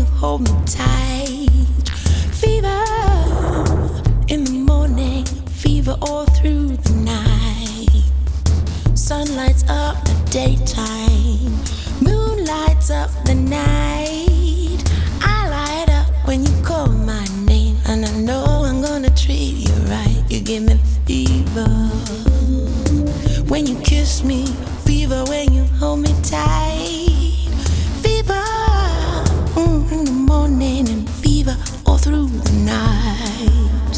hold me tight. Fever in the morning, fever all through the night. Sun lights up the daytime, moon lights up the night. I light up when you call my name, and I know I'm gonna treat you right. You give me fever when you kiss me, fever when you hold me tight. Fever in the morning and fever all through the night.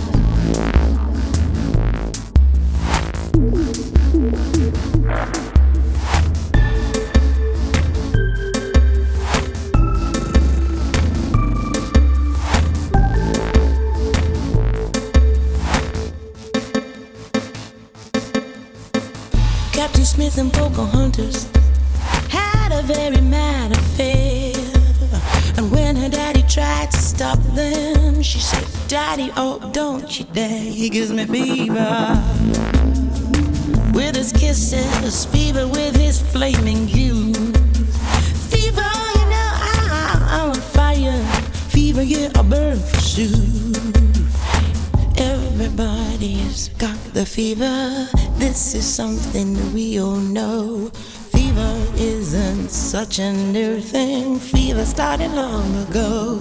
Captain Smith and Pocahontas had a very mad affair. And when her daddy tried to stop them, she said, Daddy, oh, don't you dare. He gives me fever with his kisses, fever with his flaming youth. Fever, you know, I'm on fire. Fever, yeah, I burn for sure. Everybody's got the fever. This is something that we all know. Fever isn't such a new thing. Fever started long ago.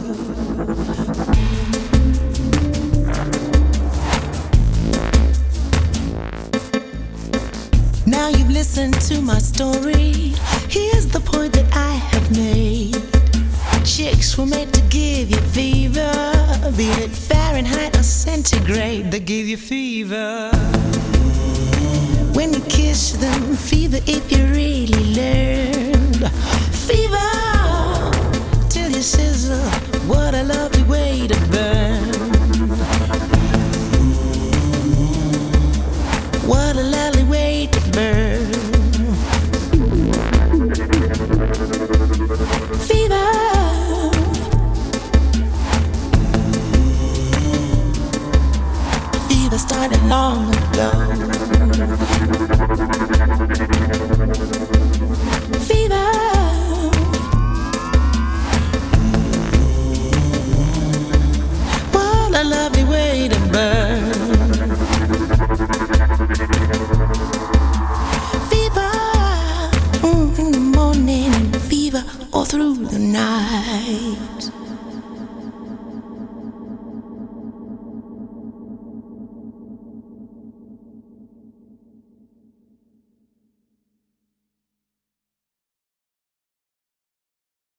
Now you've listened to my story. Here's the point that I have made. Chicks were made to give you fever, be it Fahrenheit or centigrade. They give you fever when you kiss them, fever if you really learned. Fever till you sizzle, what a lovely way to burn. What a lovely way to burn. Fever. Fever started long ago. Fever. What a lovely way to burn. Fever in the morning and fever all through the night.